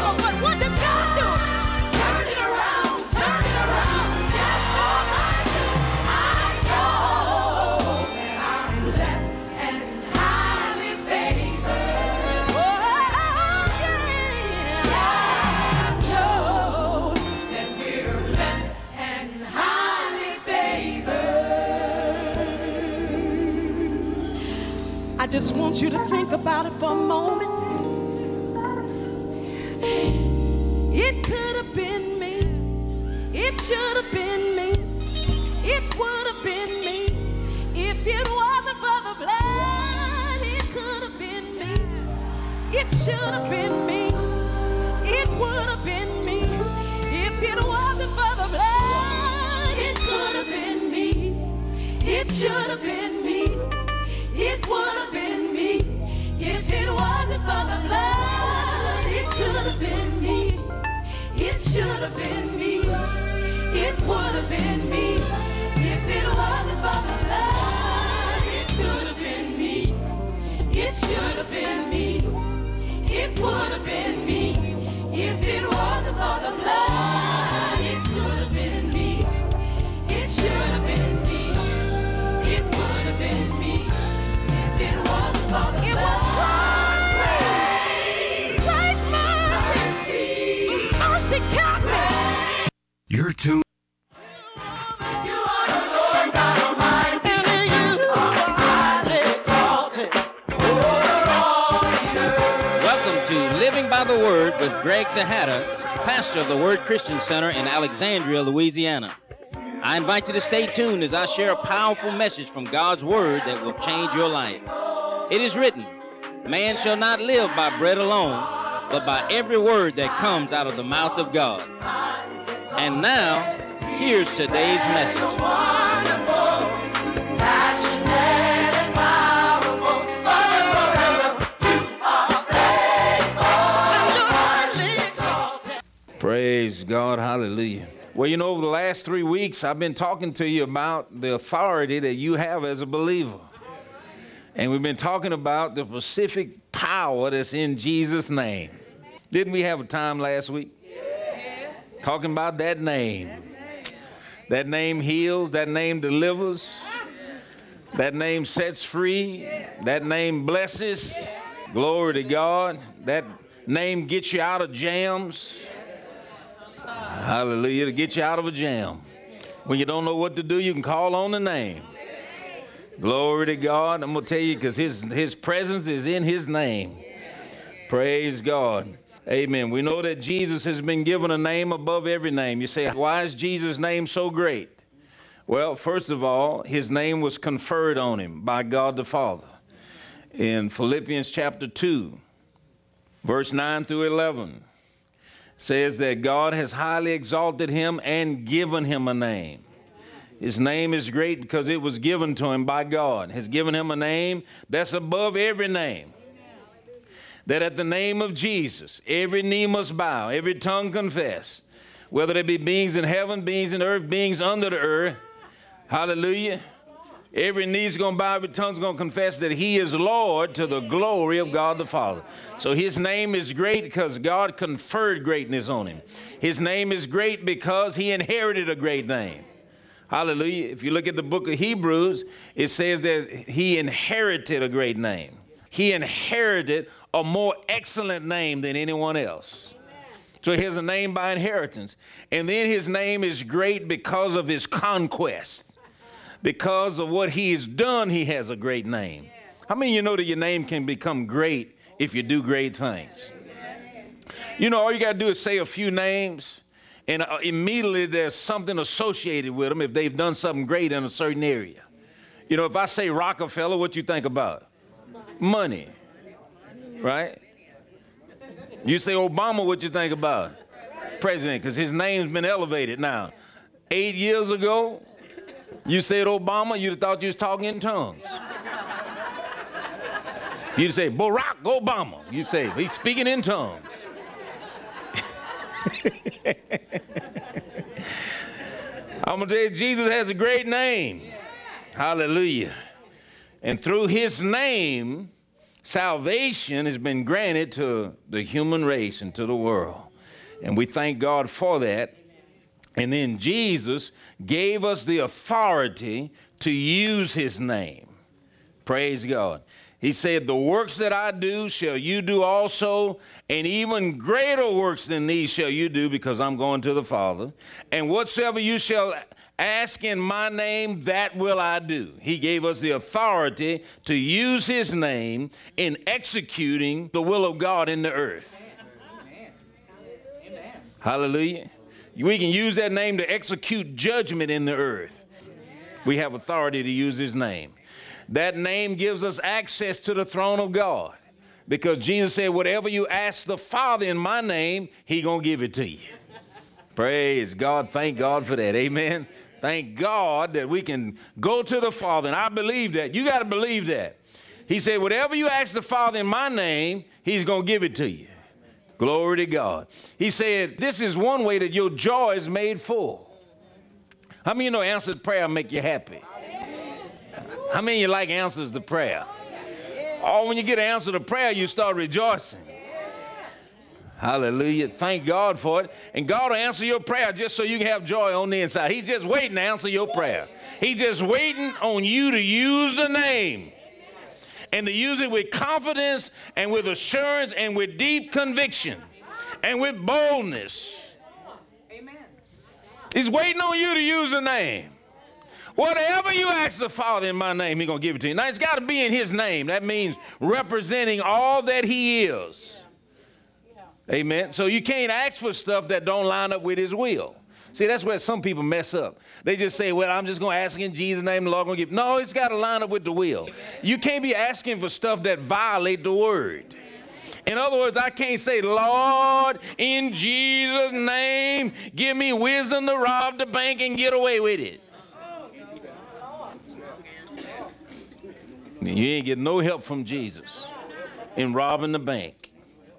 but what did God do? Turn it around, turn it around. Just for my good. I know that I'm blessed and highly favored. Oh, yeah. Just know that we're blessed and highly favored. I just want you to think about it for a moment. It could have been me. It should have been me. It would have been me. If it wasn't for the blood, it could have been me. It should have been me. It would have been me. If it wasn't for the blood, it could have been me. It should have been me. It would have been me. If it wasn't for the blood, it should have been me. It should have been me. It would have been me. If it wasn't for the blood, it could have been me. It should have been me. It would have been me. If it wasn't for the blood, it could have been me. It should have been me. It would have been me. If it wasn't for the blood. You're tuned. Welcome to Living by the Word with Greg Tejada, pastor of the Word Christian Center in Alexandria, Louisiana. I invite you to stay tuned as I share a powerful message from God's Word that will change your life. It is written, man shall not live by bread alone, but by every word that comes out of the mouth of God. And now, here's today's message. Praise God, hallelujah. Well, you know, over the last 3 weeks, I've been talking to you about the authority that you have as a believer. And we've been talking about the specific power that's in Jesus' name. Didn't we have a time last week? Talking about that name. That name heals, that name delivers, that name sets free, that name blesses. Glory to God. That name gets you out of jams. Hallelujah, to get you out of a jam. When you don't know what to do, you can call on the name. Glory to God. I'm going to tell you because his presence is in his name. Praise God. Amen. We know that Jesus has been given a name above every name. You say, why is Jesus' name so great? Well, first of all, his name was conferred on him by God the Father. In Philippians chapter 2, verse 9 through 11, says that God has highly exalted him and given him a name. His name is great because it was given to him by God. Has given him a name that's above every name. That at the name of Jesus, every knee must bow, every tongue confess, whether there be beings in heaven, beings in earth, beings under the earth. Hallelujah. Every knee's going to bow, every tongue's going to confess that he is Lord to the glory of God the Father. So his name is great because God conferred greatness on him. His name is great because he inherited a great name. Hallelujah. If you look at the book of Hebrews, it says that he inherited a great name. He inherited a more excellent name than anyone else. So he has a name by inheritance. And then his name is great because of his conquest. Because of what he has done, he has a great name. How many of you know that your name can become great if you do great things? You know, all you got to do is say a few names, and immediately there's something associated with them if they've done something great in a certain area. You know, if I say Rockefeller, what you think about? Money, right? You say Obama, what you think about? President, because his name's been elevated now. 8 years ago, you said Obama, you'd have thought you was talking in tongues. If you'd say Barack Obama, you'd say he's speaking in tongues. I'm going to tell you, Jesus has a great name. Hallelujah. And through his name, Salvation has been granted to the human race and to the world. And we thank God for that. And then Jesus gave us the authority to use his name. Praise God. He said, the works that I do shall you do also, and even greater works than these shall you do, because I'm going to the Father. And whatsoever you shall ask in my name, that will I do. He gave us the authority to use his name in executing the will of God in the earth. Amen. Amen. Hallelujah. We can use that name to execute judgment in the earth. We have authority to use his name. That name gives us access to the throne of God, because Jesus said, whatever you ask the Father in my name, he's going to give it to you. Praise God. Thank God for that. Amen. Thank God that we can go to the Father. And I believe that. You got to believe that. He said, whatever you ask the Father in my name, he's going to give it to you. Glory to God. He said, this is one way that your joy is made full. How many of you know answered prayer make you happy? How many of you like answers to prayer? Oh, when you get an answer to prayer, you start rejoicing. Hallelujah. Thank God for it. And God will answer your prayer just so you can have joy on the inside. He's just waiting to answer your prayer. He's just waiting on you to use the name, and to use it with confidence and with assurance and with deep conviction and with boldness. Amen. He's waiting on you to use the name. Whatever you ask the Father in my name, he's going to give it to you. Now, it's got to be in his name. That means representing all that he is. Amen. So you can't ask for stuff that don't line up with his will. See, that's where some people mess up. They just say, well, I'm just going to ask in Jesus' name, the Lord going to give. No, it's got to line up with the will. You can't be asking for stuff that violate the word. In other words, I can't say, Lord, in Jesus' name, give me wisdom to rob the bank and get away with it. You ain't get no help from Jesus in robbing the bank.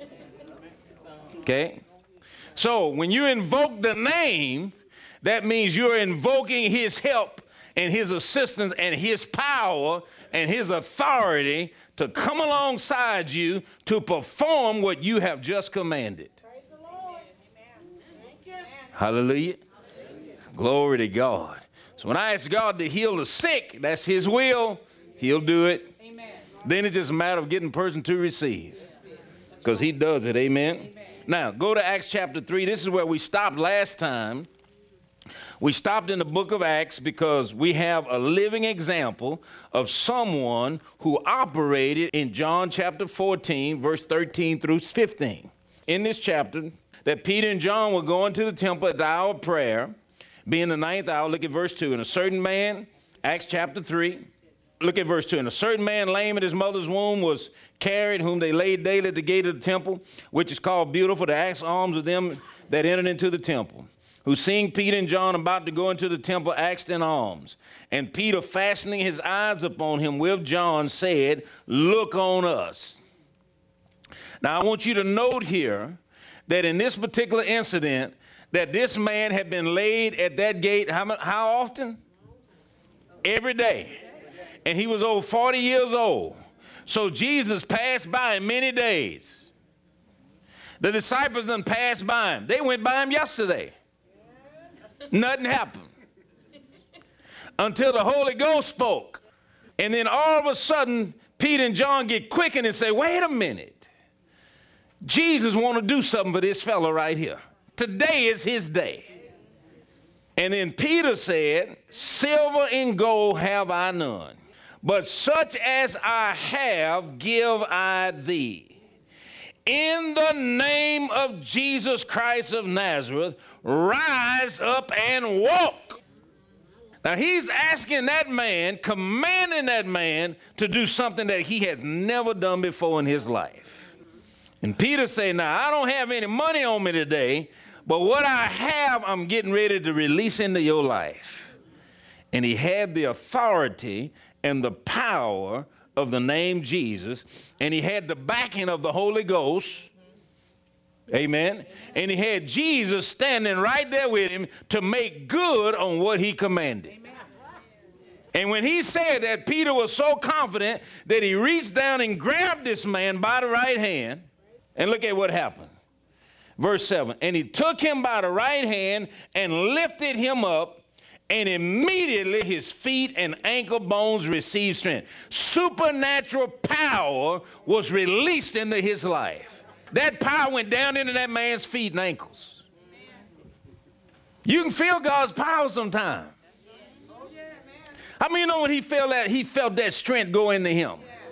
Okay? So when you invoke the name, that means you're invoking his help and his assistance and his power and his authority to come alongside you to perform what you have just commanded. Praise the Lord. Thank you. Hallelujah. Glory to God. So when I ask God to heal the sick, that's his will. He'll do it. Amen. Then it's just a matter of getting the person to receive, because he does it. Amen. Amen. Now, go to Acts chapter 3. This is where we stopped last time. We stopped in the book of Acts because we have a living example of someone who operated in John chapter 14, verse 13 through 15. In this chapter, that Peter and John were going to the temple at the hour of prayer, being the ninth hour. Look at verse 2. And a certain man, Acts chapter 3, look at verse 2. And a certain man lame in his mother's womb was carried, whom they laid daily at the gate of the temple, which is called Beautiful, to ask alms of them that entered into the temple, who seeing Peter and John about to go into the temple, asked in alms. And Peter, fastening his eyes upon him with John, said, look on us. Now, I want you to note here that in this particular incident, that this man had been laid at that gate, how often? Every day. And he was over 40 years old. So Jesus passed by him many days. The disciples done passed by him. They went by him yesterday. Nothing happened until the Holy Ghost spoke. And then all of a sudden, Peter and John get quickened and say, wait a minute. Jesus want to do something for this fellow right here. Today is his day. And then Peter said, silver and gold have I none, but such as I have give I thee. In the name of Jesus Christ of Nazareth, rise up and walk. Now he's asking that man, commanding that man to do something that he had never done before in his life. And Peter said, now I don't have any money on me today, but what I have, I'm getting ready to release into your life. And he had the authority and the power of the name Jesus, and he had the backing of the Holy Ghost. Amen. And he had Jesus standing right there with him to make good on what he commanded. Amen. And when he said that, Peter was so confident that he reached down and grabbed this man by the right hand. And look at what happened. Verse 7, and he took him by the right hand and lifted him up, and immediately his feet and ankle bones received strength. Supernatural power was released into his life. That power went down into that man's feet and ankles. You can feel God's power sometimes. How many of you know when he felt that strength go into him?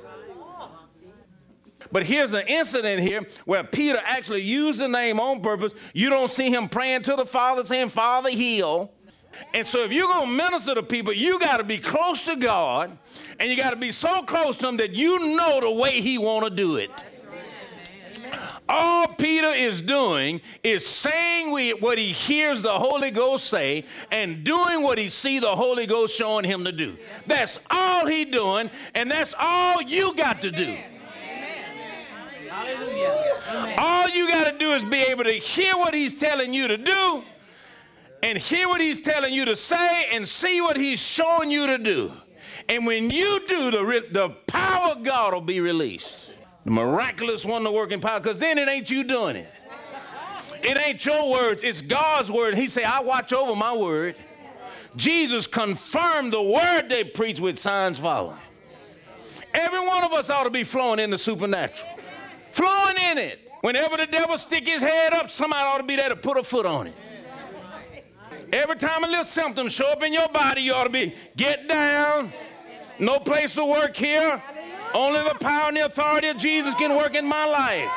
But here's an incident here where Peter actually used the name on purpose. You don't see him praying to the Father saying, Father, heal. And so if you're going to minister to people, you got to be close to God, and you got to be so close to him that you know the way he want to do it. All Peter is doing is saying what he hears the Holy Ghost say and doing what he see the Holy Ghost showing him to do. That's all he doing, and that's all you got to do. Hallelujah. All you got to do is be able to hear what he's telling you to do and hear what he's telling you to say and see what he's showing you to do. And when you do, the power of God will be released. The miraculous wonder-working power, because then it ain't you doing it. It ain't your words, it's God's word. He said, I watch over my word. Jesus confirmed the word they preach with signs following. Every one of us ought to be flowing in the supernatural. Flowing in it. Whenever the devil stick his head up, somebody ought to be there to put a foot on it. Every time a little symptom show up in your body, you ought to be, get down. No place to work here. Only the power and the authority of Jesus can work in my life.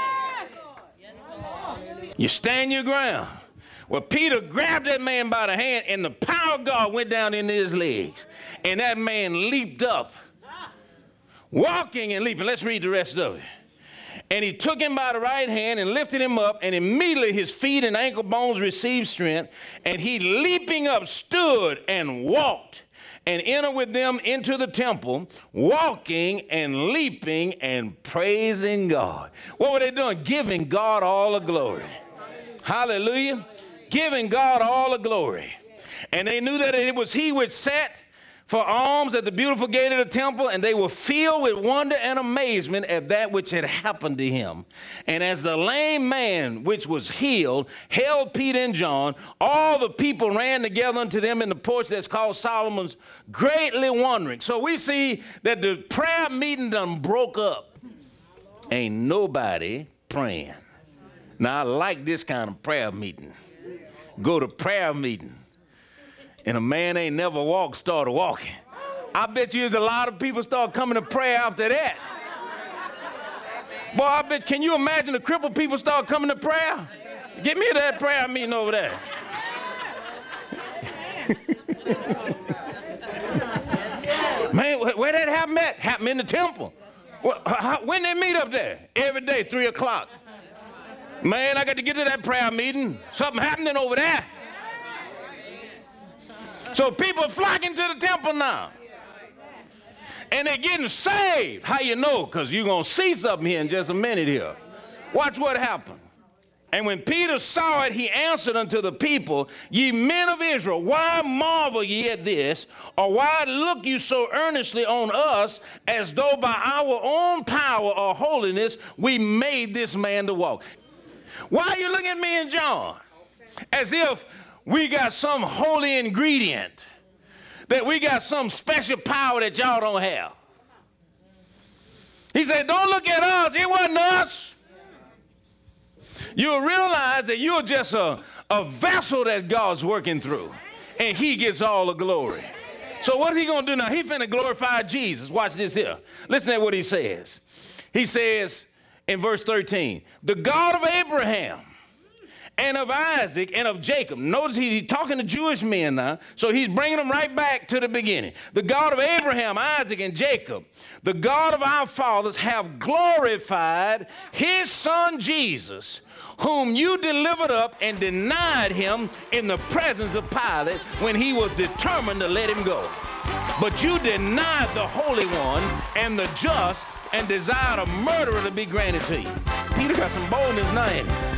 You stand your ground. Well, Peter grabbed that man by the hand, and the power of God went down into his legs. And that man leaped up, walking and leaping. Let's read the rest of it. And he took him by the right hand and lifted him up, and immediately his feet and ankle bones received strength. And he, leaping up, stood and walked and entered with them into the temple, walking and leaping and praising God. What were they doing? Giving God all the glory. Hallelujah. Giving God all the glory. And they knew that it was he which sat for alms at the beautiful gate of the temple, and they were filled with wonder and amazement at that which had happened to him. And as the lame man which was healed held Peter and John, all the people ran together unto them in the porch that's called Solomon's, greatly wondering. So we see that the prayer meeting done broke up. Ain't nobody praying. Now I like this kind of prayer meeting. Go to prayer meeting. And a man ain't never walked, started walking. I bet you there's a lot of people start coming to prayer after that. Boy, I bet, can you imagine the crippled people start coming to prayer? Get me to that prayer meeting over there. Man, where that happen at? Happened in the temple. When they meet up there? Every day, 3 o'clock. Man, I got to get to that prayer meeting. Something happening over there. So people are flocking to the temple now. And they're getting saved. How you know? Because you're going to see something here in just a minute here. Watch what happened. And when Peter saw it, he answered unto the people, ye men of Israel, why marvel ye at this? Or why look you so earnestly on us, as though by our own power or holiness we made this man to walk? Why are you looking at me and John? As if we got some holy ingredient, that we got some special power that y'all don't have. He said, don't look at us. It wasn't us. You'll realize that you're just a vessel that God's working through, and he gets all the glory. So what is he going to do now? He's finna glorify Jesus. Watch this here. Listen to what he says. He says in verse 13, the God of Abraham, and of Isaac, and of Jacob. Notice he's talking to Jewish men now, so he's bringing them right back to the beginning. The God of Abraham, Isaac, and Jacob, the God of our fathers, have glorified his son Jesus, whom you delivered up and denied him in the presence of Pilate when he was determined to let him go. But you denied the Holy One and the just, and desired a murderer to be granted to you. Peter got some boldness now in him.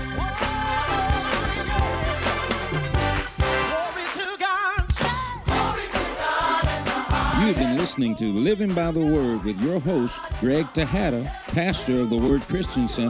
have been listening to Living by the Word with your host, Greg Tejada, pastor of the Word Christian Center